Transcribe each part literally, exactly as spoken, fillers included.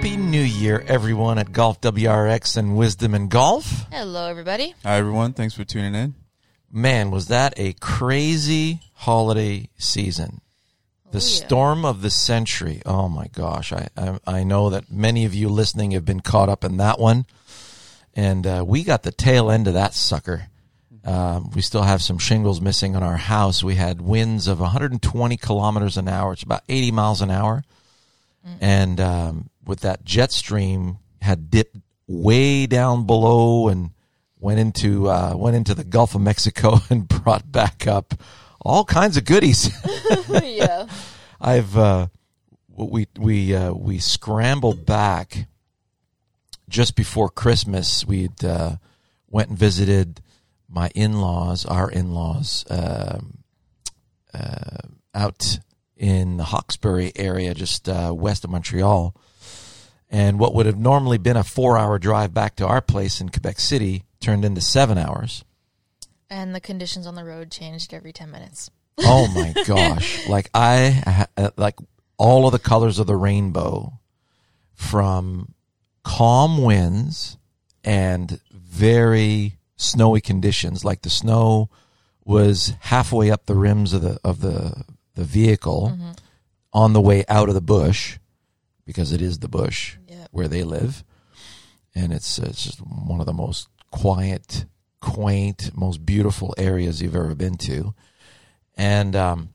Happy New Year, everyone at Golf W R X and Wisdom in Golf. Hello, everybody. Hi, everyone. Thanks for tuning in. Man, was that a crazy holiday season. The Oh, yeah. storm of the century. Oh, my gosh. I, I I know that many of you listening have been caught up in that one. And uh, we got the tail end of that sucker. Um, we still have some shingles missing on our house. We had winds of one hundred twenty kilometers an hour. It's about eighty miles an hour. Mm. And um, with that jet stream, had dipped way down below and went into uh, went into the Gulf of Mexico and brought back up all kinds of goodies. Yeah. I've uh, we we uh, we scrambled back just before Christmas. We'd uh, went and visited my in-laws, our in-laws, um, uh, out in the Hawkesbury area, just uh, west of Montreal. And what would have normally been a four-hour drive back to our place in Quebec City turned into seven hours. And the conditions on the road changed every ten minutes. Oh my gosh! Like I, like all of the colors of the rainbow, from calm winds and very snowy conditions. Like the snow was halfway up the rims of the of the the vehicle, mm-hmm. on the way out of the bush, because it is the bush yep. where they live, and it's it's just one of the most quiet, quaint, most beautiful areas you've ever been to. And um,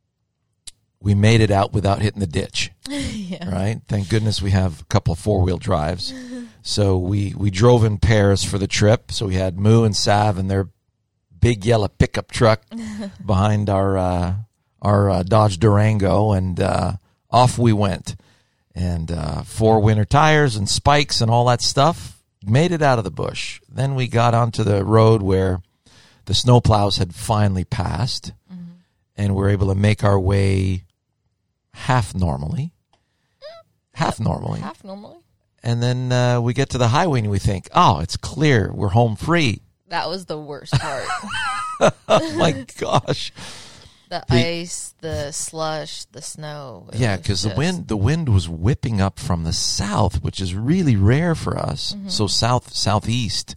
we made it out without hitting the ditch, yeah. right? Thank goodness we have a couple of four-wheel drives. So we, we drove in pairs for the trip. So we had Moo and Sav and their big yellow pickup truck behind our uh, our uh, Dodge Durango, and uh, off we went. And uh, four winter tires and spikes and all that stuff. Made it out of the bush. Then we got onto the road where the snowplows had finally passed, mm-hmm. and we're able to make our way half normally. Half normally. Half normally. And then uh, we get to the highway and we think, oh, it's clear. We're home free. That was the worst part. Oh, my gosh. The, the ice, the slush, the snow. Yeah, because the wind the wind was whipping up from the south, which is really rare for us. Mm-hmm. So south southeast,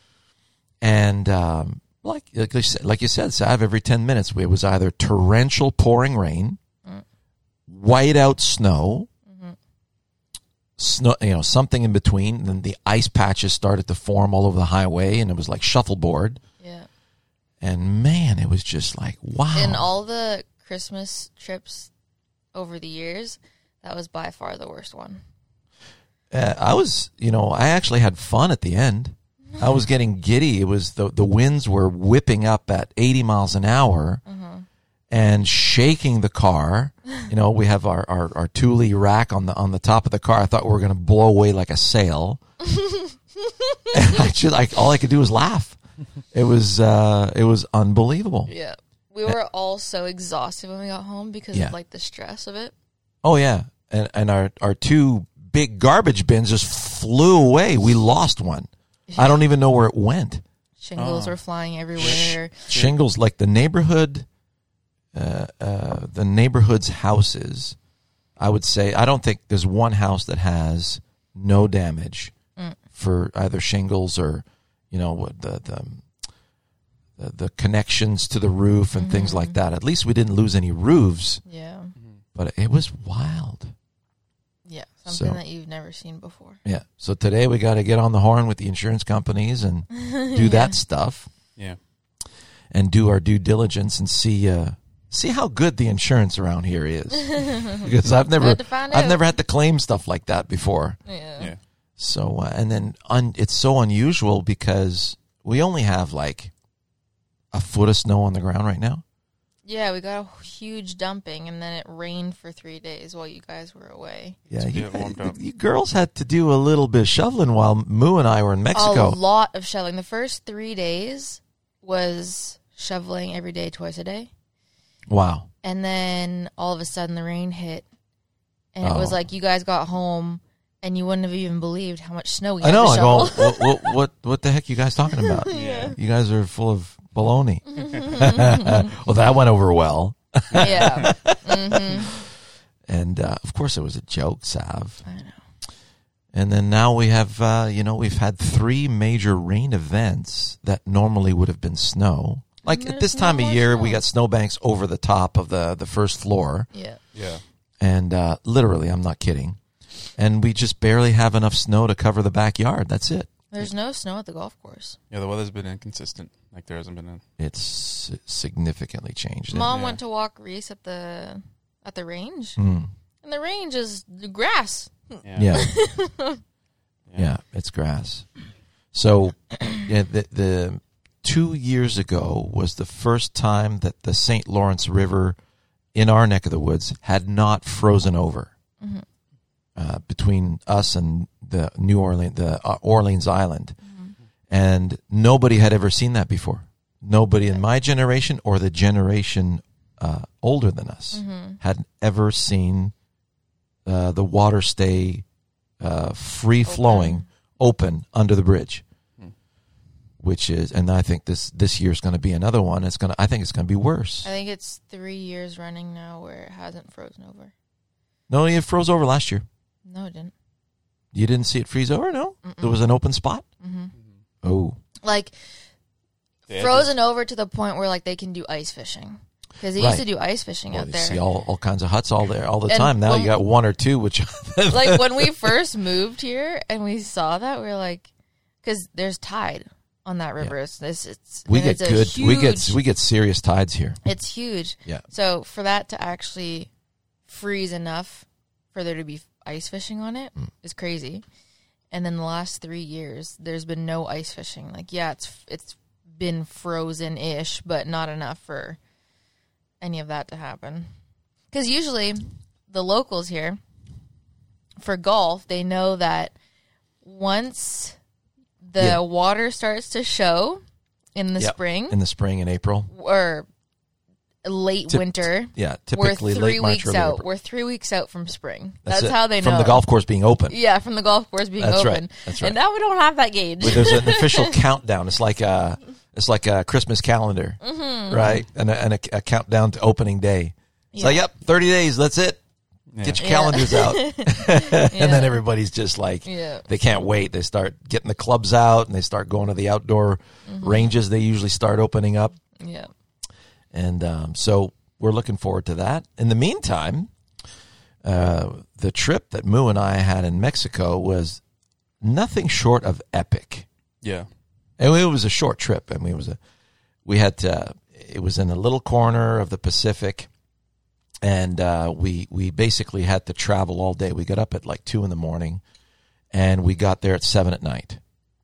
and um, like like you said, like you said, Sav, every ten minutes it was either torrential pouring rain, mm. whiteout snow, mm-hmm. snow, you know, something in between. And then the ice patches started to form all over the highway, and it was like shuffleboard. Yeah. And man, it was just like, wow. In all the Christmas trips over the years, that was by far the worst one. Uh, I was, you know, I actually had fun at the end. I was getting giddy. It was the the winds were whipping up at eighty miles an hour, mm-hmm. and shaking the car. You know, we have our, our, our Thule rack on the on the top of the car. I thought we were going to blow away like a sail. And I just, like, all I could do was laugh. It was uh, it was unbelievable. Yeah, we were all so exhausted when we got home because yeah. of like the stress of it. Oh yeah, and and our our two big garbage bins just flew away. We lost one. I don't even know where it went. Shingles oh. were flying everywhere. Shingles, like the neighborhood, uh, uh, the neighborhood's houses. I would say I don't think there's one house that has no damage mm. for either shingles or, you know, the the the, the connections to the roof and mm-hmm. things like that. At least we didn't lose any roofs. Yeah. But it was wild. Yeah, something so, that you've never seen before. Yeah. So today we got to get on the horn with the insurance companies and do yeah. that stuff. Yeah. And do our due diligence and see uh, see how good the insurance around here is. Because I've never I've out. never had to claim stuff like that before. Yeah. Yeah. So, uh, and then un- it's so unusual because we only have like a foot of snow on the ground right now. Yeah, we got a huge dumping, and then it rained for three days while you guys were away. Yeah, you, you, you girls had to do a little bit of shoveling while Moo and I were in Mexico. A lot of shoveling. The first three days was shoveling every day, twice a day. Wow. And then all of a sudden the rain hit, and it oh. was like you guys got home, and you wouldn't have even believed how much snow we had I know. to I shovel. go, what, what, what, what the heck are you guys talking about? Yeah. You guys are full of baloney. Well, that went over well. Yeah. Mm-hmm. And, uh, of course, it was a joke, Sav. I know. And then now we have, uh, you know, we've had three major rain events that normally would have been snow. Like at this time no of year, snow. we got snowbanks over the top of the, the first floor. Yeah. Yeah. And uh, literally, I'm not kidding. And we just barely have enough snow to cover the backyard. That's it. There's no snow at the golf course. Yeah, the weather's been inconsistent. Like there hasn't been a... It's significantly changed. Mom Yeah. went to walk Reese at the at the range, Mm. and the range is grass. Yeah. Yeah. Yeah. Yeah, it's grass. So yeah, the, the two years ago was the first time that the Saint Lawrence River in our neck of the woods had not frozen over. Mm-hmm. Uh, between us and the New Orleans, the uh, Orleans Island, Mm-hmm. and nobody had ever seen that before. Nobody in my generation or the generation uh, older than us Mm-hmm. had ever seen uh, the water stay uh, free flowing, open under the bridge. Hmm. Which is, and I think this this year's going to be another one. It's going to, I think it's going to be worse. I think it's three years running now where it hasn't frozen over. No, it froze over last year. No, it didn't. You didn't see it freeze over? No, Mm-mm. there was an open spot. Mm-hmm. Oh, Like Yeah, frozen over to the point where like they can do ice fishing because they Right. used to do ice fishing well, out you there. see all, all kinds of huts all there all the And time. Now when- you got one or two, which Like when we first moved here and we saw that, we were like, because there's tide on that river. It's this. It's we and get it's a good. we get huge- we get serious tides here. It's huge. Yeah. So for that to actually freeze enough for there to be ice fishing on it Mm. is crazy. And then the last three years, there's been no ice fishing. Like, yeah, it's it's been frozen-ish, but not enough for any of that to happen. Because usually the locals here, for golf, they know that once the Yeah. water starts to show in the Yep. spring In the spring and April. or late Tip- winter, Yeah, we're typically three late March, weeks early out. April. We're three weeks out from spring. That's That's, it. how they know. From the golf course being open. Yeah, from the golf course being That's open. right. That's right. And now we don't have that gauge. But there's an official countdown. It's like a it's like a Christmas calendar, Mm-hmm. right? And a, and a, a countdown to opening day. It's Yeah. like, yep, thirty days. That's it. Yeah. Get your Yeah. calendars out. And then everybody's just like, Yeah. they can't wait. They start getting the clubs out and they start going to the outdoor Mm-hmm. ranges. They usually start opening up. Yeah. And um, so we're looking forward to that. In the meantime, uh, the trip that Moo and I had in Mexico was nothing short of epic. Yeah. And it was a short trip. I mean, it was a, we had to, it was in a little corner of the Pacific. And uh, we we basically had to travel all day. We got up at like two in the morning, and we got there at seven at night,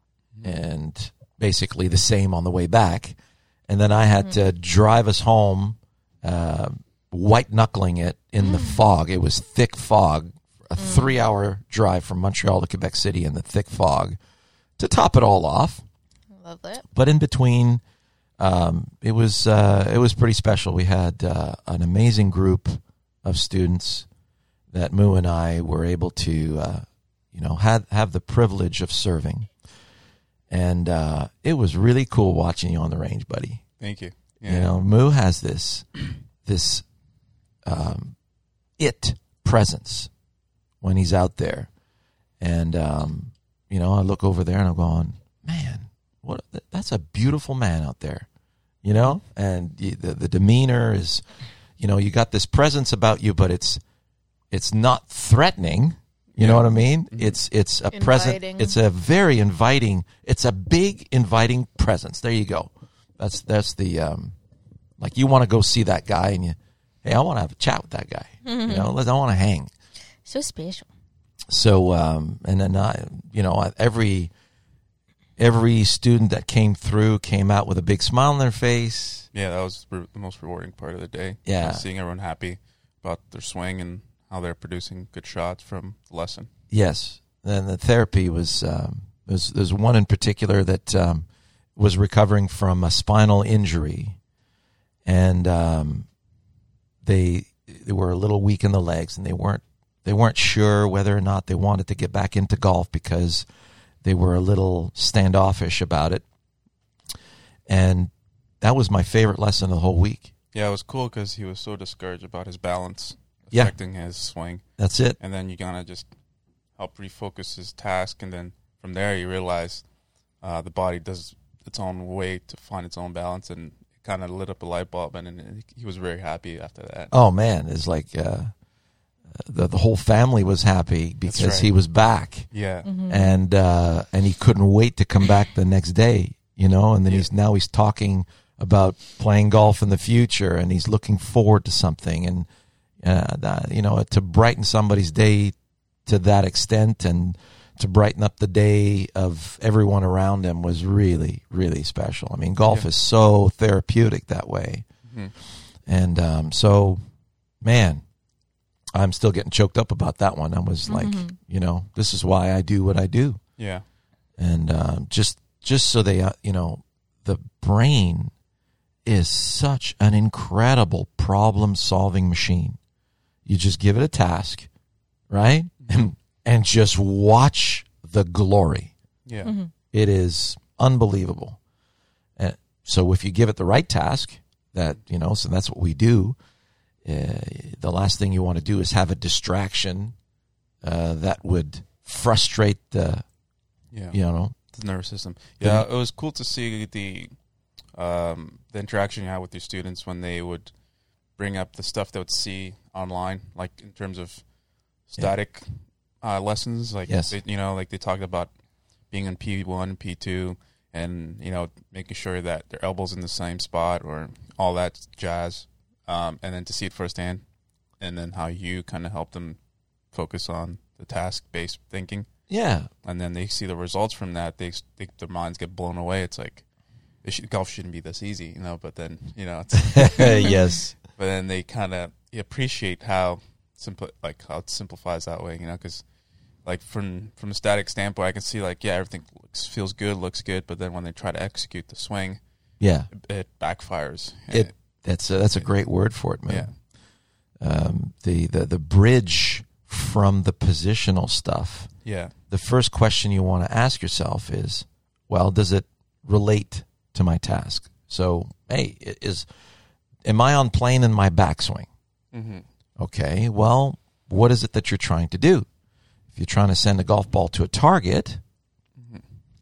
and basically the same on the way back. And then I had to drive us home, uh, white knuckling it in the fog. It was thick fog, a three hour drive from Montreal to Quebec City in the thick fog. To top it all off, Love that. but in between, um, it was uh, it was pretty special. We had uh, an amazing group of students that Moo and I were able to, uh, you know, had have the privilege of serving, and uh, it was really cool watching you on the range, buddy. Thank you. Yeah. You know, Moo has this this um, it presence when he's out there, and um, you know, I look over there and I'm going, man. What that's a beautiful man out there, you know, and the the demeanor is, you know, you got this presence about you, but it's it's not threatening. You know what I mean? It's it's a present. Inviting. It's a very inviting. It's a big inviting presence. There you go. That's that's the um, like you want to go see that guy and you, hey, I want to have a chat with that guy. You know, I want to hang. So special. So um, and then I, you know, every. Every student that came through came out with a big smile on their face. Yeah, that was re- the most rewarding part of the day. Yeah. Just seeing everyone happy about their swing and how they're producing good shots from the lesson. Yes. And the therapy was, um, there's, there's one in particular that um, was recovering from a spinal injury. And um, they they were a little weak in the legs, and they weren't they weren't sure whether or not they wanted to get back into golf because they were a little standoffish about it. And that was my favorite lesson of the whole week. Yeah, it was cool because he was so discouraged about his balance Yeah. affecting his swing. That's it. And then you kind of just help refocus his task, and then from there you realize uh, the body does its own way to find its own balance, and it kind of lit up a light bulb, and, and he was very happy after that. Oh man, it's like uh, the the whole family was happy because right. he was back, Yeah, Mm-hmm. and uh, and he couldn't wait to come back the next day, you know. And then Yeah. he's now he's talking about playing golf in the future, and he's looking forward to something, and uh, that, you know, to brighten somebody's day to that extent, and to brighten up the day of everyone around him was really, really special. I mean, golf Yeah. is so therapeutic that way. mm-hmm. And um, so, man, I'm still getting choked up about that one. I was like, Mhm. you know, this is why I do what I do. yeah, And um, just just so they, uh, you know, the brain is such an incredible problem-solving machine. You just give it a task, right? And and just watch the glory. yeah, Mm-hmm. It is unbelievable. And so if you give it the right task, that, you know, so that's what we do. Uh, the last thing you want to do is have a distraction uh, that would frustrate the, yeah. you know. The nervous system. Yeah, it was cool to see the um, the interaction you had with your students when they would bring up the stuff they would see online, like in terms of static uh, lessons. Like, Yes. they, you know, like they talked about being in P one, P two, and, you know, making sure that their elbow's in the same spot or all that jazz. Um, and then to see it firsthand, and then how you kind of help them focus on the task-based thinking. Yeah. And then they see the results from that. They, they their minds get blown away. It's like, it should, golf shouldn't be this easy, you know. But then, you know, it's, Yes. but then they kind of appreciate how simple, like how it simplifies that way, you know. Because, like from from a static standpoint, I can see like, yeah, everything looks, feels good, looks good. But then when they try to execute the swing, Yeah. it, it backfires. It that's a, that's a great word for it, man. yeah, Um, the, the the bridge from the positional stuff. yeah, The first question you want to ask yourself is, well, does it relate to my task? So, hey, is am I on plane in my backswing? mm-hmm. Okay, well, what is it that you're trying to do? If you're trying to send a golf ball to a target, Mm-hmm.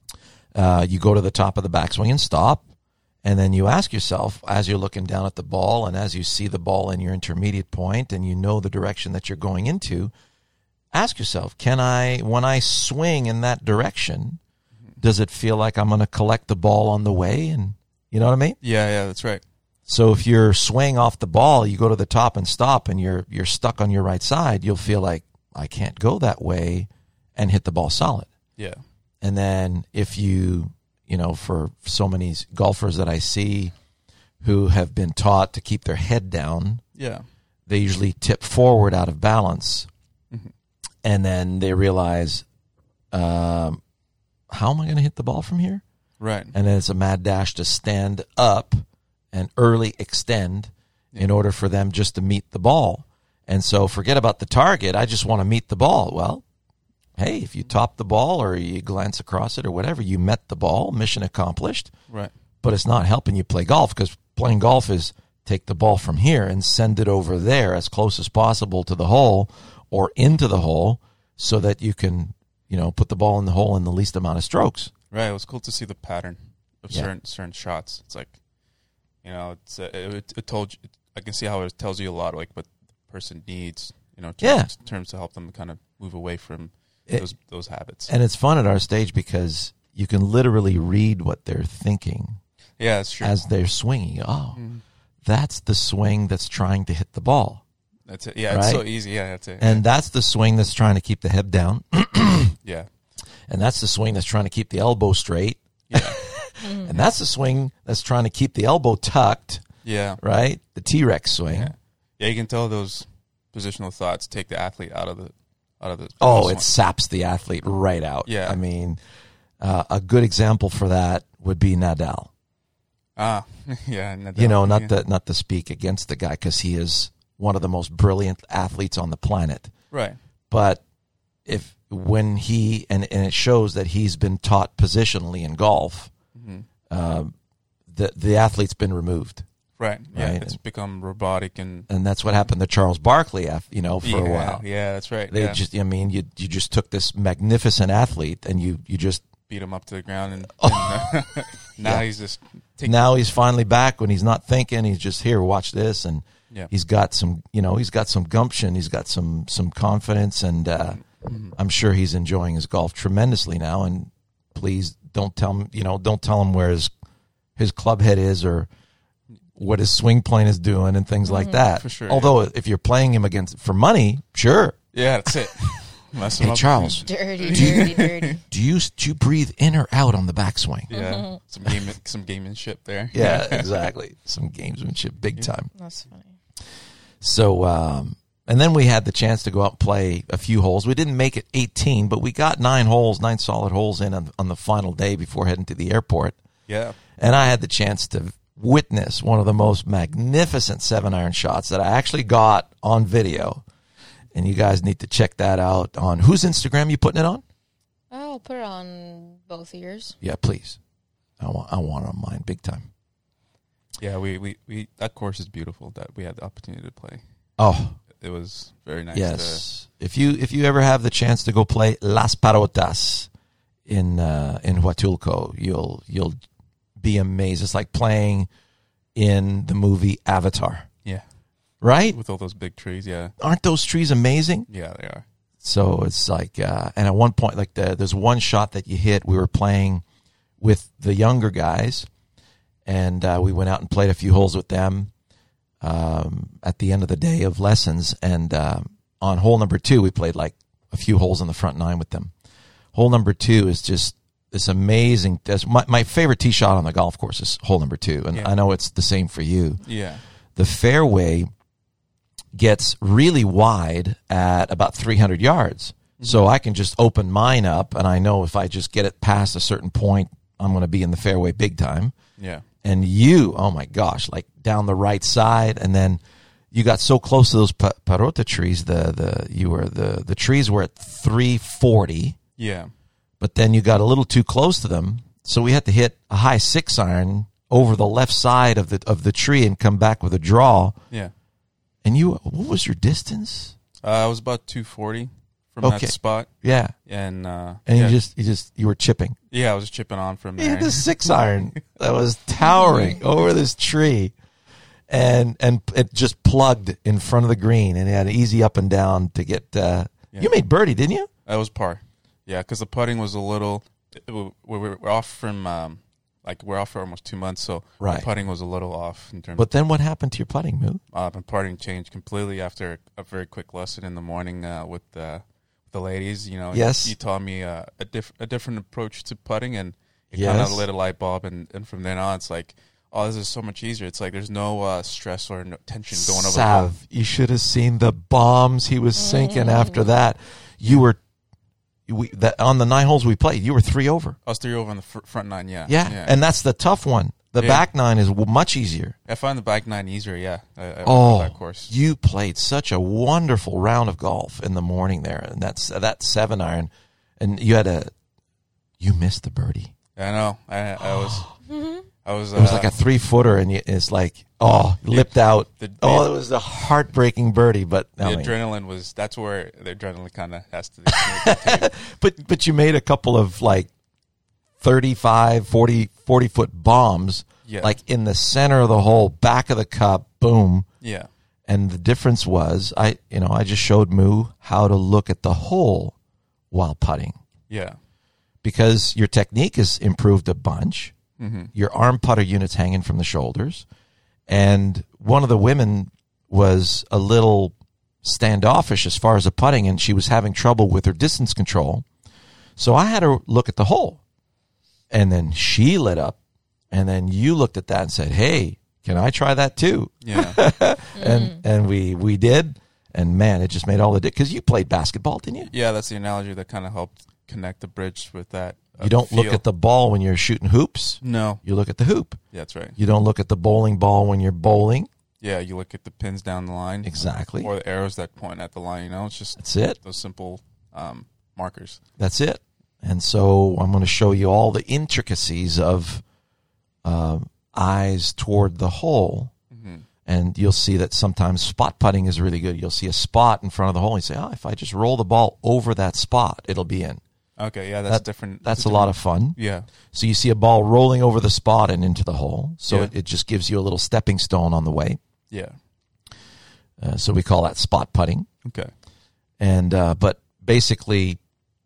uh, you go to the top of the backswing and stop, and then you ask yourself, as you're looking down at the ball and as you see the ball in your intermediate point and you know the direction that you're going into, ask yourself, can I, when I swing in that direction, does it feel like I'm going to collect the ball on the way? And you know what I mean? yeah, yeah, that's right. So if you're swaying off the ball, you go to the top and stop, and you're you're stuck on your right side, you'll feel like, I can't go that way and hit the ball solid. Yeah, And then if you, you know, for so many golfers that I see who have been taught to keep their head down, yeah, they usually tip forward out of balance. Mhm. And then they realize, um, how am I going to hit the ball from here? right. And then it's a mad dash to stand up and early extend in order for them just to meet the ball. And so forget about the target. I just want to meet the ball. Well, hey, if you top the ball or you glance across it or whatever, you met the ball, mission accomplished. Right. But it's not helping you play golf, because playing golf is take the ball from here and send it over there as close as possible to the hole or into the hole so that you can, you know, put the ball in the hole in the least amount of strokes. Right. It was cool to see the pattern of Yeah. certain certain shots. It's like, you know, it's uh, it, it told you. I can see how it tells you a lot, like what the person needs, you know, in terms, in terms to help them kind of move away from It- those those habits. And it's fun at our stage because you can literally read what they're thinking Yeah, that's true. as they're swinging. Oh, Mhm. that's the swing that's trying to hit the ball. That's it. Yeah, it's so right? easy. Yeah, that's it. And that's the swing that's trying to keep the head down. yeah, And that's the swing that's trying to keep the elbow straight. yeah, And that's the swing that's trying to keep the elbow tucked, yeah, right? The T-Rex swing. yeah. Yeah, you can tell those positional thoughts take the athlete out of the out of the. Oh, the it saps the athlete right out. Yeah. I mean, uh, a good example for that would be Nadal. ah, yeah. Nadal, You know, not yeah. the not to speak against the guy, because he is one of the most brilliant athletes on the planet. right. But if when he and, and it shows that he's been taught positionally in golf, hmm uh, the the athlete's been removed. Right. Yeah. Right. It's become robotic and And that's what happened to Charles Barkley, af- you know, for yeah, a while. Yeah, that's right. They yeah. just, I mean, you you just took this magnificent athlete and you, you just, beat him up to the ground, and, and uh, now Yeah. he's just taking, now he's finally back when he's not thinking. He's just here, watch this. And yeah. he's got some, you know, he's got some gumption. He's got some, some confidence. And uh, Mm-hmm. I'm sure he's enjoying his golf tremendously now. And please don't tell him, you know, don't tell him where his, his club head is or what his swing plane is doing and things like that. For sure, Although if you're playing him against for money, sure. Yeah, that's it. Mess him Hey, up. Charles, Dirty, dirty, dirty. do you do you breathe in or out on the backswing? Yeah, some game, some gamemanship there. Yeah, exactly. Some gamesmanship, big time. That's funny. So, um, and then we had the chance to go out and play a few holes. We didn't make it eighteen, but we got nine holes, nine solid holes in on, on the final day before heading to the airport. Yeah. And I had the chance to witness one of the most magnificent seven iron shots that I actually got on video. And you guys need to check that out on whose Instagram you putting it on? I'll put it on both ears. Yeah, please. I want I want it on mine big time. Yeah, we, we, we that course is beautiful that we had the opportunity to play. Oh, It was very nice. yes. If you if you ever have the chance to go play Las Parotas in uh, in Huatulco, you'll you'll be amazed. It's like playing in the movie Avatar, To, yeah, right? with all those big trees. Yeah, Aren't those trees amazing? yeah, they are. So it's like, uh, and at one point, like the, there's one shot that you hit. We were playing with the younger guys, and uh, we went out and played a few holes with them um, at the end of the day of lessons. And uh, on hole number two, we played like a few holes in the front nine with them. Hole number two is just this amazing. That's my, my favorite tee shot on the golf course is hole number two, and Yeah. I know it's the same for you. Yeah, The fairway gets really wide at about three hundred yards. So I can just open mine up, and I know if I just get it past a certain point, I'm going to be in the fairway big time. yeah, And you, oh my gosh, like down the right side, and then you got so close to those pa- parota trees. The the you were the the trees were at three forty, yeah, but then you got a little too close to them, so we had to hit a high six iron over the left side of the of the tree and come back with a draw. yeah. And you, what was your distance? Uh, I was about two forty from Okay. that spot, Yeah, and uh, and yeah, you just you just you were chipping. yeah, I was just chipping on from He there. had this six iron that was towering over this tree, and and it just plugged in front of the green, and it had an easy up and down to get. Uh, Yeah. You made birdie, didn't you? That was par. Yeah, because the putting was a little. It, we we're, we're off from um, like we're off for almost two months, so Right. the putting was a little off in terms. But then what happened to your putting, Moo? Uh, my putting changed completely after a very quick lesson in the morning uh, with the the ladies. You know, Yes. you, you taught me uh, a diff- a different approach to putting, and it Yes. kind of lit a light bulb. And, and from then on, it's like, oh, this is so much easier. It's like there's no uh, stress or no tension going over. the ball. Sav, you should have seen the bombs he was sinking after that. You were we that on the nine holes we played. You were three over. I was three over on the fr- front nine. Yeah, Yeah, and that's the tough one. The Yeah. back nine is w- much easier. I find the back nine easier. Yeah, I, I Oh, like that course. you played such a wonderful round of golf in the morning there, and that's that seven iron, and you had a you missed the birdie. I know. I, I was. I was. It was uh, like a three footer, and you, it's like oh, lipped out. the- Oh, it was a heartbreaking birdie, but the I mean, adrenaline was. That's where the adrenaline kind of has to. to but but you made a couple of like thirty-five, forty, forty foot bombs, Yeah. like in the center of the hole, back of the cup, boom. yeah. And the difference was, I you know, I just showed Moo how to look at the hole while putting, Yeah. because your technique has improved a bunch. Mm-hmm. Your arm putter unit's hanging from the shoulders, and one of the women was a little standoffish as far as the putting, and she was having trouble with her distance control. So I had her look at the hole, and then she lit up, and then you looked at that and said, "Hey, can I try that too?" Yeah. And and we we did, and man, it just made all the difference. Because you played basketball, didn't you? Yeah. That's the analogy that kind of helped connect the bridge with that. uh, You don't look feel. at the ball when you're shooting hoops. No. You look at the hoop. Yeah, that's right. You don't look at the bowling ball when you're bowling. Yeah, you look at the pins down the line. Exactly. Or the arrows that point at the line. You know, it's just That's it. those simple um, markers. That's it. And so I'm going to show you all the intricacies of um, eyes toward the hole. Mm-hmm. And you'll see that sometimes spot putting is really good. You'll see a spot in front of the hole and you say, oh, if I just roll the ball over that spot, it'll be in. Okay, yeah, that's That- different. That's a a lot of fun. Yeah, So you see a ball rolling over the spot and into the hole. So Yeah. it, it just gives you a little stepping stone on the way. yeah. Uh, so we call that spot putting. Okay. And uh, but basically,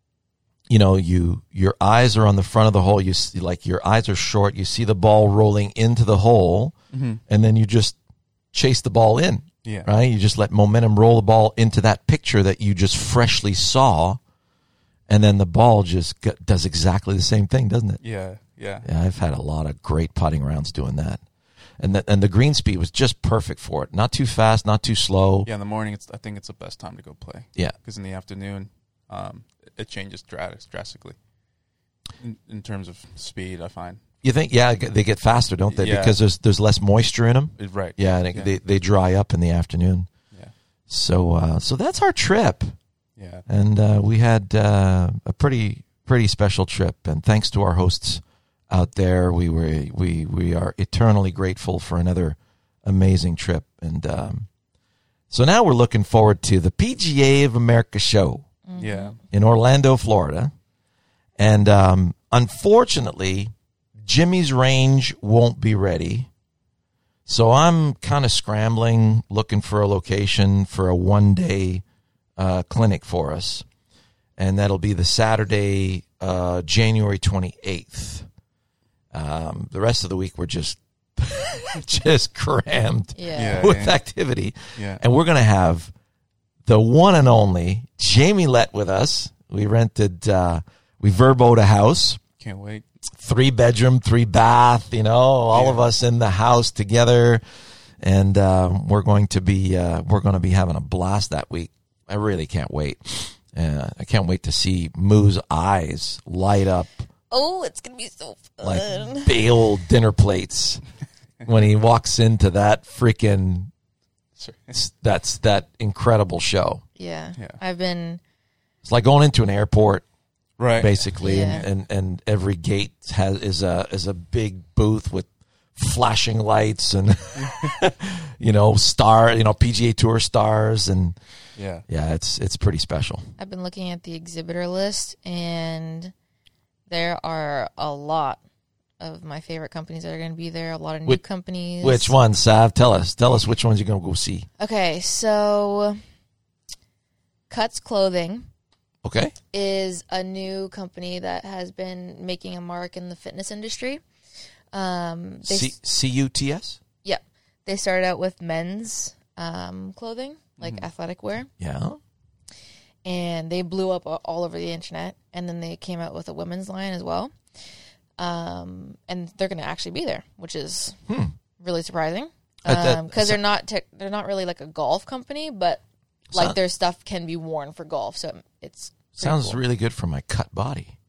you know, you your eyes are on the front of the hole. You see, like your eyes are short. You see the ball rolling into the hole, Mm-hmm. and then you just chase the ball in. Yeah. Right? You just let momentum roll the ball into that picture that you just freshly saw, and then the ball just g- does exactly the same thing, doesn't it? Yeah, yeah. Yeah, I've had a lot of great putting rounds doing that, and the, and the green speed was just perfect for it. Not too fast, not too slow. Yeah, in the morning, it's I think it's the best time to go play. Yeah. Because in the afternoon, um, it changes dra- drastically in, in terms of speed, I find. You think? Yeah, they get faster, don't they? Yeah. Because there's there's less moisture in them. It- right. Yeah, and it, Yeah. they they dry up in the afternoon. Yeah. So uh, so that's our trip, Yeah. and uh, we had uh, a pretty pretty special trip. And thanks to our hosts out there, we were we we are eternally grateful for another amazing trip. And um, so now we're looking forward to the P G A of America show Yeah. in Orlando, Florida, and um, unfortunately, Jimmy's range won't be ready. So I'm kind of scrambling, looking for a location for a one-day uh, clinic for us. And that'll be the Saturday, uh, January twenty-eighth. Um, the rest of the week, we're just just crammed Yeah. Yeah. with activity. Yeah. And we're going to have the one and only Jamie Lett with us. We rented, uh, we verboed a house. Can't wait. Three bedroom, three bath, you know, all Yeah. of us in the house together. And um, we're going to be uh, we're going to be having a blast that week. I really can't wait. Uh, I can't wait to see Moo's eyes light up Oh, it's gonna be so fun. like big old dinner plates when he walks into that freaking Sure. that's that incredible show. yeah. Yeah. I've been. It's like going into an airport. Right. Basically, Yeah. and, and, and every gate has is a is a big booth with flashing lights and you know star you know P G A Tour stars, and Yeah. yeah, it's it's pretty special. I've been looking at the exhibitor list, and there are a lot of my favorite companies that are going to be there. A lot of new Which- companies. Which one, Sav? Tell us. Tell us which ones you're gonna go see. Okay, so Cuts Clothing Okay. is a new company that has been making a mark in the fitness industry. Um, they, C C U T S. yeah, they started out with men's um, clothing, like athletic wear, Yeah. and they blew up a- all over the internet. And then they came out with a women's line as well. Um, and they're going to actually be there, which is Hmm. really surprising Uh, that- because so- they're not tech they're not really like a golf company, but like So- their stuff can be worn for golf. So it's pretty Sounds cool. really good for my cut body.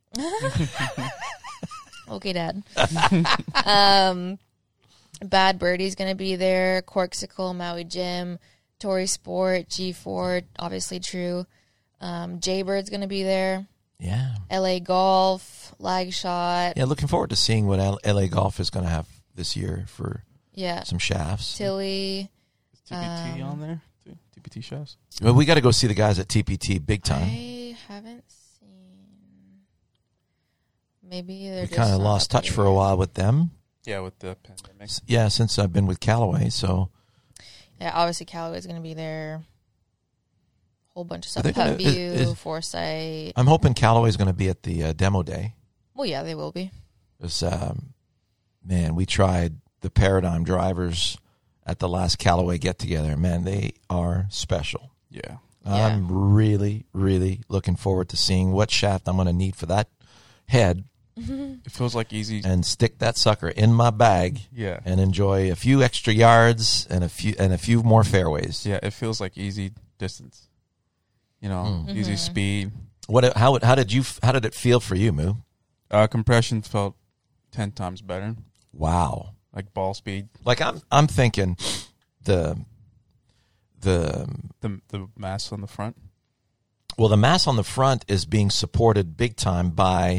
Okay, Dad. um, Bad Birdie's going to be there. Corksicle, Maui Gym, Tory Sport, G four, obviously true. Um, Jaybird's going to be there. Yeah. L A Golf, Lag Shot. Yeah. Looking forward to seeing what L- LA Golf is going to have this year for Yeah. some shafts. Tilly. Is T P T Um, on there? too? T P T shows? Well, we got to go see the guys at T P T big time. I haven't seen. Maybe they're We just kind of not lost touch updated for a yet. while with them. Yeah, with the pandemic. S- Yeah, since I've been with Callaway, so Yeah, obviously Callaway's going to be there. Whole bunch of stuff. they gonna- Cut is- View, is- Foresight. I'm hoping Callaway's going to be at the uh, demo day. Well, yeah, they will be. 'Cause, um, man, we tried the Paradigm drivers at the last Callaway get together. Man, they are special. Yeah. Yeah. I'm really, really looking forward to seeing what shaft I'm going to need for that head It feels like easy. and stick that sucker in my bag Yeah. and enjoy a few extra yards and a few and a few more fairways. Yeah, it feels like easy distance. You know, Mm. easy Mhm. speed. What? How? How did you? How did it feel for you, Moo? Uh, compression felt ten times better. Wow. Like ball speed. Like I'm. I'm thinking the the The the mass on the front. well, the mass on the front is being supported big time by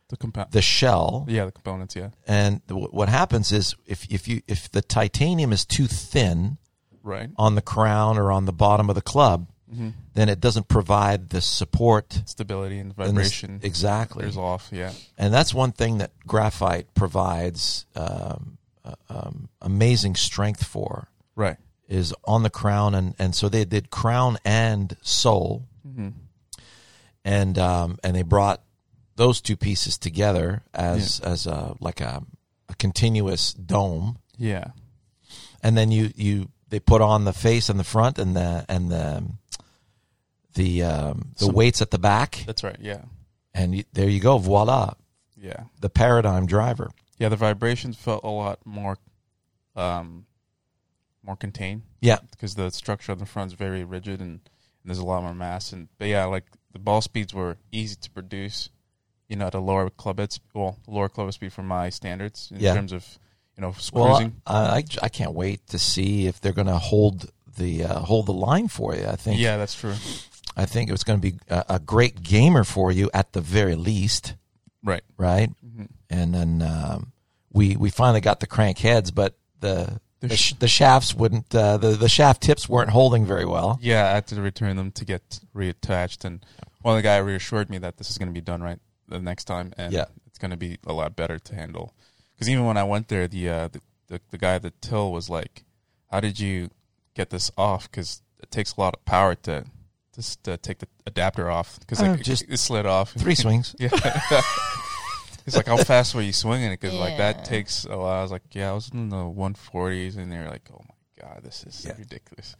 The compound. the shell. Yeah, the components. Yeah. And th- what happens is if if you if the titanium is too thin Right. on the crown or on the bottom of the club, Mm-hmm. then it doesn't provide the support. Stability and and the- vibration. exactly. Wears off. Yeah. And that's one thing that graphite provides um, uh, um, amazing strength for, Right. is on the crown. And, and so they did crown and sole, Mm-hmm. and um, and they brought those two pieces together as as a like a, a continuous dome. Yeah. And then you, you they put on the face and the front and the and the the um, the Some- weights at the back, That's right. Yeah. and you, there you go, voila, Yeah. the Paradigm driver. Yeah. The vibrations felt a lot more, um, more contained. Yeah. Because the structure on the front is very rigid and, and there's a lot more mass. And but yeah, like the ball speeds were easy to produce. You know, at a lower club head, sp- well, lower club head speed for my standards in Yeah. terms of, you know, Well, cruising. I, I, I can't wait to see if they're going to hold the uh, hold the line for you. I think Yeah, that's true. I think it's going to be a, a great gamer for you at the very least, Right. right? Mm-hmm. And then um, we we finally got the crank heads, but the The the, sh- sh- the shafts wouldn't uh, the the shaft tips weren't holding very well. Yeah, I had to return them to get reattached. And one of the guy reassured me that this is going to be done right the next time, and Yeah. it's going to be a lot better to handle. Because even when I went there, the, uh, the the the guy at the till was like, "How did you get this off? Because it takes a lot of power to just to take the adapter off. Because Oh, like, just it, it slid off. Three swings. Yeah. He's like, how fast were you swinging it? Because like Yeah. that takes a lot. I was like, yeah, I was in the one forties, and they're like, oh my god, this is Yeah. ridiculous.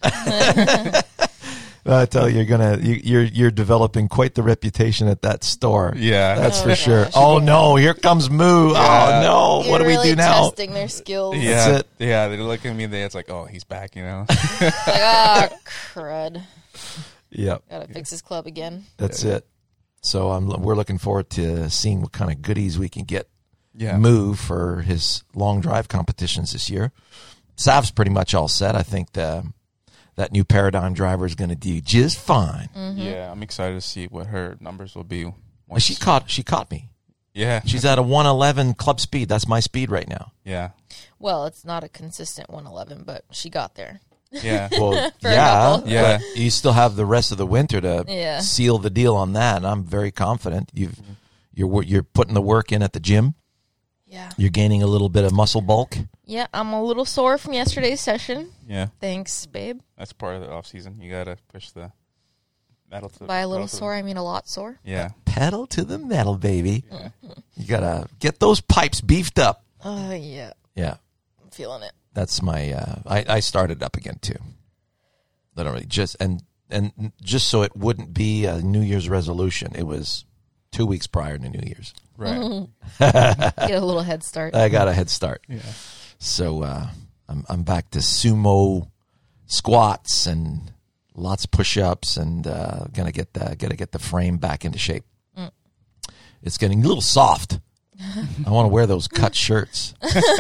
I tell you, you're gonna you, you're you're developing quite the reputation at that store. Yeah, That's Oh, for sure. gosh. Oh no, here comes Moo. Yeah. Oh no, You're what do we really do now? testing their skills. yeah, That's it. yeah. They look at me, and they, it's like, oh, he's back, you know. Like, ah, crud. Yep, Gotta fix his club again. that's it. So I'm we're looking forward to seeing what kind of goodies we can get Yeah, Moo for his long drive competitions this year. Sav's pretty much all set. I think the that new Paradigm driver is going to do just fine. Mm-hmm. yeah. I'm excited to see what her numbers will be. And once- she caught she caught me. Yeah, She's at a one eleven club speed. That's my speed right now. yeah, Well, it's not a consistent one eleven, but she got there. yeah. Well, For a yeah, couple. Yeah. but you still have the rest of the winter to Yeah. seal the deal on that. And I'm very confident. You've you're wor- you're putting the work in at the gym. Yeah. You're gaining a little bit of muscle bulk. Yeah, I'm a little sore from yesterday's session. yeah. Thanks, babe. That's part of the off season. You gotta push the metal to By a little metal to- sore, I mean a lot sore. Yeah, Pedal to the metal, baby. yeah. You gotta get those pipes beefed up. Oh, yeah. Yeah, I'm feeling it. that's my. Uh, I I started up again too. Literally, just and and just so it wouldn't be a New Year's resolution. It was two weeks prior to New Year's. Right. Get a little head start. I got a head start. Yeah. So uh, I'm I'm back to sumo squats and lots of push-ups and uh, gonna get the gonna get the frame back into shape. Mm. It's getting a little soft. I want to wear those cut shirts.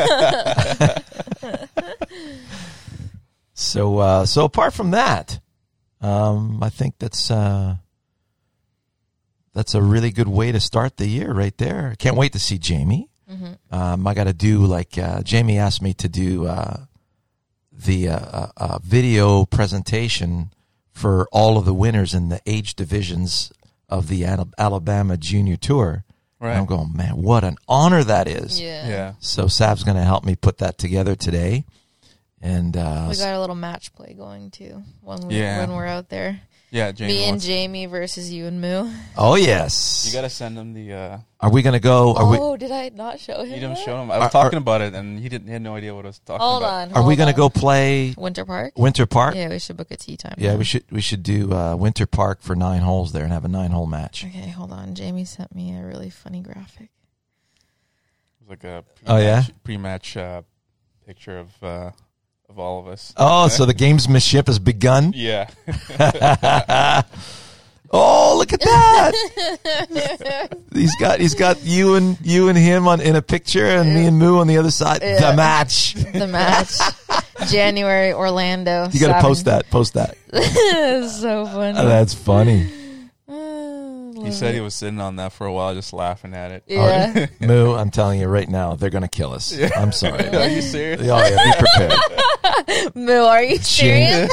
so uh, so apart from that, um, I think that's uh, that's a really good way to start the year right there. Can't wait to see Jamie. Mm-hmm. Um, I got to do like uh, Jamie asked me to do uh, the uh, uh, uh, video presentation for all of the winners in the age divisions of the Al- Alabama Junior Tour. Right. And I'm going, man, what an honor that is. Yeah. Yeah. So Sav's going to help me put that together today, and uh, We got a little match play going too when we Yeah. when we're out there. Yeah. Jamie Me and wants- Jamie versus you and Moo. oh yes, You gotta send him the. Uh, are we going to go? Are we? Oh, did I not show him? you didn't that? show him. I was Are- talking are- about it, and he didn't. He had no idea what I was talking Hold about. on. Are we hold going to on. go play Winter Park? Winter Park? Yeah, we should book a tea time. Yeah, now. we should we should do uh, Winter Park for nine holes there and have a nine hole match. Okay, hold on. Jamie sent me a really funny graphic. It was like a Oh, yeah? pre-match, pre-match uh, picture of uh, of all of us. Oh, so the gamesmanship has begun. Yeah. Oh, look at that! he's got he's got you and you and him on in a picture, and me and Moo on the other side. Yeah. The match. The match. January, Orlando. You got to post that. Post that. that. So funny. Oh, that's funny. Uh, He said he was sitting on that for a while, just laughing at it. Yeah. Moo, I'm telling you right now, they're going to kill us. I'm sorry. Are you serious? Oh, yeah, be prepared. Moo, are you serious?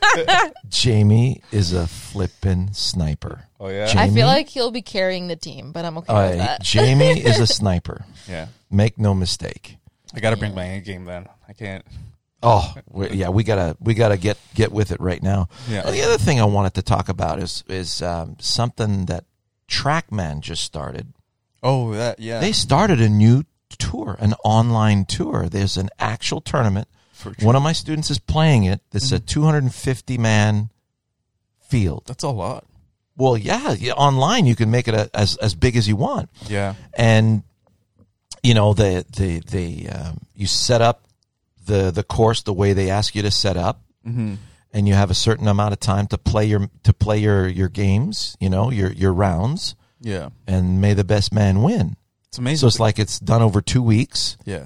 Jamie is a flippin' sniper. Oh, yeah? Jamie? I feel like he'll be carrying the team, but I'm okay All with right, that. Jamie is a sniper. Yeah. Make no mistake. I got to bring my A game then. I can't. Oh, we, yeah, we gotta we gotta get get with it right now. Yeah. Well, the other thing I wanted to talk about is is um, something that TrackMan just started. Oh, that, yeah. They started a new tour, an online tour. There's an actual tournament. For One of my students is playing it. It's a two hundred fifty man field. That's a lot. Well, yeah, yeah, online you can make it a, as as big as you want, Yeah. and you know the the the um, you set up the the course the way they ask you to set up, Mm-hmm. and you have a certain amount of time to play your to play your your games, you know, your your rounds, Yeah. and may the best man win. It's amazing. So it's like it's done over two weeks. yeah.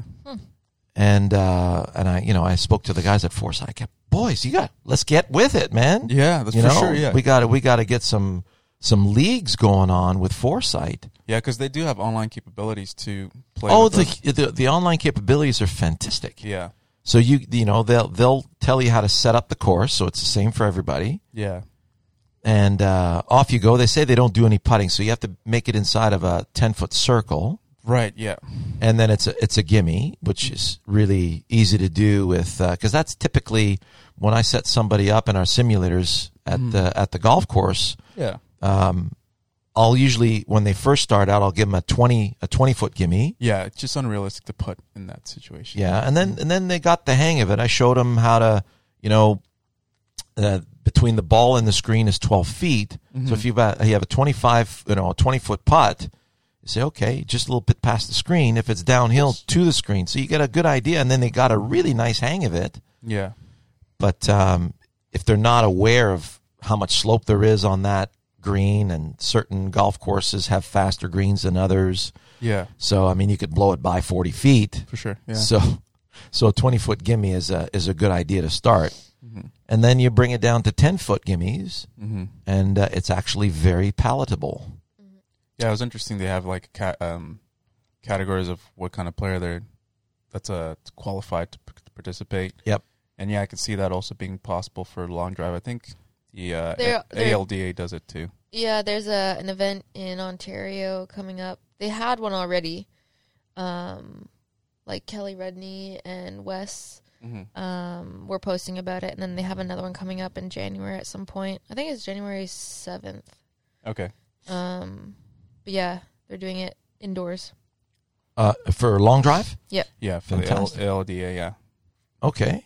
And uh, and I, you know, I spoke to the guys at Foresight. I kept, boys, you got, let's get with it, man. Yeah, that's you for know, sure, yeah. we got to, we got to get some some leagues going on with Foresight. Yeah, because they do have online capabilities to play Oh, with the, us. the the online capabilities are fantastic. Yeah. So you you know they'll they'll tell you how to set up the course, so it's the same for everybody. Yeah. And uh, off you go. They say they don't do any putting, so you have to make it inside of a ten foot circle. Right, yeah. And then it's a it's a gimme, which is really easy to do with because uh, that's typically when I set somebody up in our simulators at Mm. the at the golf course. Yeah. Um, I'll usually when they first start out, I'll give them a twenty a twenty foot gimme. Yeah, it's just unrealistic to put in that situation. Yeah, and then and then they got the hang of it. I showed them how to, you know, uh, between the ball and the screen is twelve feet. Mhm. So if you've got, you have a twenty-five, you know, a twenty foot putt. You say, okay, just a little bit past the screen. If it's downhill to the screen, so you get a good idea, and then they got a really nice hang of it. Yeah. But um, if they're not aware of how much slope there is on that green, and certain golf courses have faster greens than others, Yeah, so I mean, you could blow it by forty feet. for sure. Yeah. So, so a twenty foot gimme is a is a good idea to start, Mm-hmm. and then you bring it down to ten foot gimmies, Mm-hmm. and uh, it's actually very palatable. Yeah, it was interesting. They have like ca- um, categories of what kind of player they're that's uh, qualified to, p- to participate. Yep. And yeah, I could see that also being possible for long drive. I think the uh, They're- A- they're- ALDA does it too. Yeah, there's a an event in Ontario coming up. They had one already. Um, like Kelly Redney and Wes Mm-hmm. um, were posting about it, and then they have another one coming up in January at some point. I think it's January seventh. Okay. Um, but yeah, they're doing it indoors. Uh, for long drive, Yeah, for the Fantastic. L- ALDA. Yeah. okay.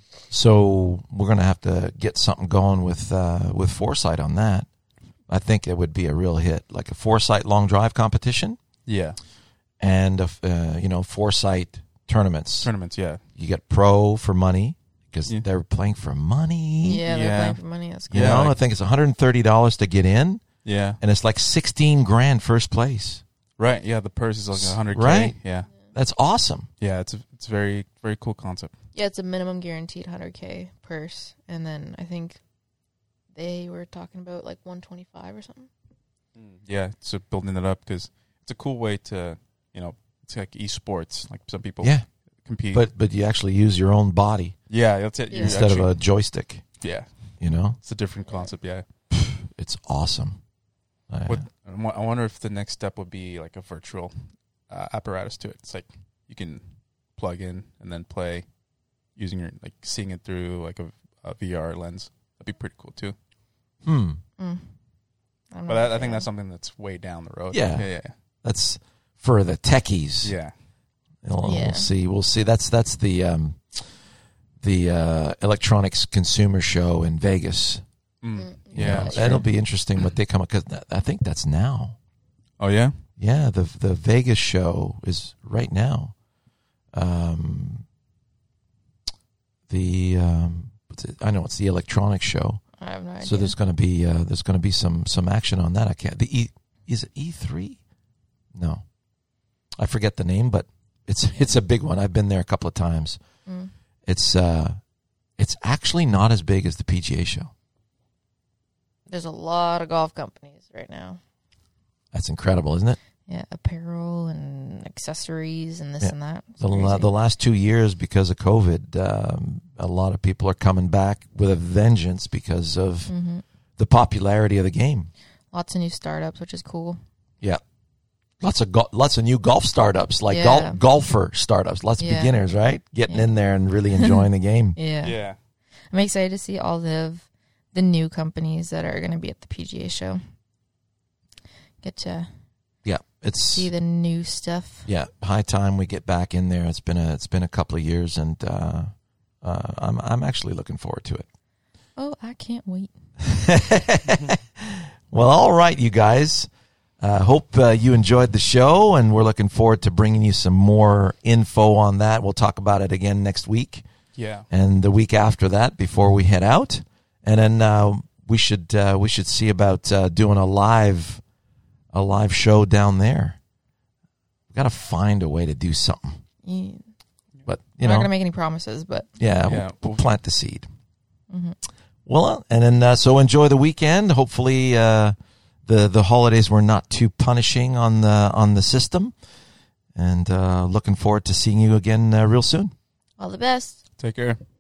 So we're gonna have to get something going with uh, with Foresight on that. I think it would be a real hit, like a Foresight long drive competition, Yeah. and a f- uh, you know Foresight tournaments. Tournaments. Yeah. You get pro for money because Yeah. they're playing for money. Yeah, they're Yeah. playing for money. That's You good. Yeah, know, like- I think it's one hundred thirty dollars to get in, Yeah. and it's like sixteen grand first place. Right. Yeah. The purse is like a hundred k. Right. Yeah. That's awesome. Yeah. It's a, it's a very very cool concept. Yeah, it's a minimum guaranteed one hundred K purse, and then I think they were talking about like one twenty-five or something. Yeah. So building it up because it's a cool way to you know it's like esports. Like some people Yeah, compete. but but you actually use your own body yeah, that's it. Yeah. You instead actually- of a joystick. yeah. You know, It's a different concept. Yeah. it's awesome. Uh, What I wo- I wonder if the next step would be like a virtual uh, apparatus to it. It's like you can plug in and then play using your like seeing it through like a, a V R lens. That'd be pretty cool too. hmm. Mm. I'm But not I, I a think fan. that's something that's way down the road. Yeah. yeah, That's for the techies. yeah. We'll, Yeah. we'll see. We'll see. That's that's the um, the uh, electronics consumer show in Vegas. Mm. Mm, You Yeah, know, that's that'll true. be interesting what they come up because I think that's now. Oh yeah. Yeah, the the Vegas show is right now. Um, the um, what's it? I know it's the electronics show, I have no idea. so there's going to be uh, there's going to be some some action on that. I can't. The E is it E three? No, I forget the name, but it's it's a big one. I've been there a couple of times. Mm. It's uh, it's actually not as big as the P G A show. There's a lot of golf companies right now. That's incredible, isn't it? Yeah, apparel and accessories and this Yeah. and that. It's The, la- crazy. the last two years, because of COVID, um, a lot of people are coming back with a vengeance because of Mm-hmm. the popularity of the game. Lots of new startups, which is cool. Yeah. Lots of go- lots of new golf startups, like Yeah. gol- golfer startups. Lots of Yeah. beginners, right? Getting Yeah. in there and really enjoying the game. Yeah. Yeah. I'm excited to see all the the new companies that are going to be at the P G A show. Get to Yeah, it's see the new stuff. yeah high time we get back in there. It's been a it's been a couple of years, and uh, uh, I'm I'm actually looking forward to it. Oh, I can't wait. Well, all right, you guys. Uh, hope uh, you enjoyed the show, and we're looking forward to bringing you some more info on that. We'll talk about it again next week Yeah. and the week after that before we head out, and then uh, we should uh, we should see about uh, doing a live a live show down there. We got to find a way to do something, You, but I'm you not know, going to make any promises, but yeah, Yeah. We'll, we'll plant the seed. mhm. Well, and then uh, so enjoy the weekend. Hopefully, uh, the the holidays were not too punishing on the on the system, and uh, looking forward to seeing you again uh, real soon. all the best. Take care.